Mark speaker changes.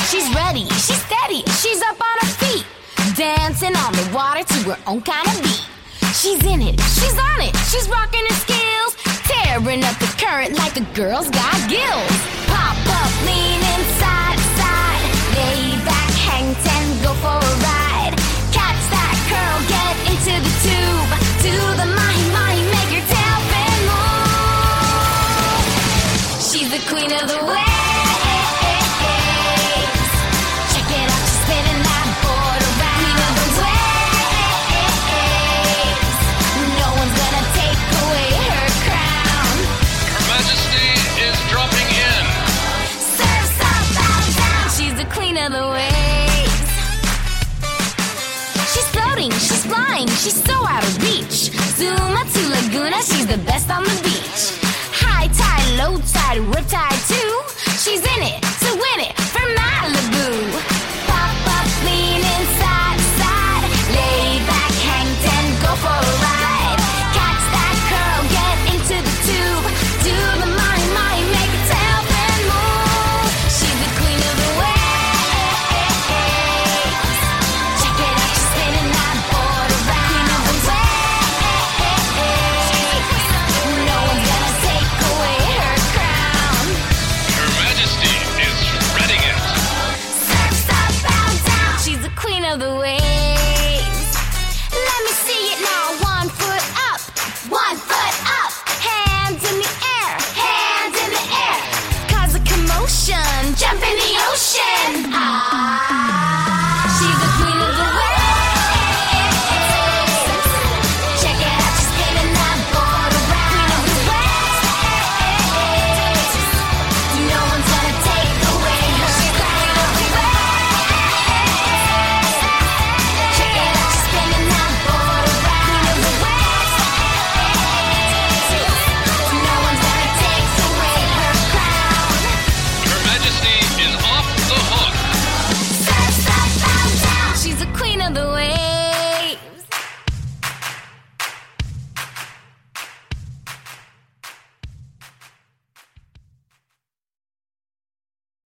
Speaker 1: She's ready, she's steady, she's up on her feet, dancing on the water to her own kind of beat. She's in it, she's on it, she's rocking her skills, tearing up the current like a girl's got gills. Pop up, lean inside, side, lay back, hang ten, go for a ride. Catch that curl, get into the tube, do the mahi-mahi, make your tail fin move. She's the queen of the waves. Check it out, she's spinning that board around. Queen of the waves. No one's gonna take away her crown.
Speaker 2: Her Majesty is dropping in.
Speaker 1: Surf's up, bow down. She's the queen of the waves. She's floating, she's flying, she's so out of reach. Zuma to Laguna, she's the best on the beach. High tide, low tide, riptide,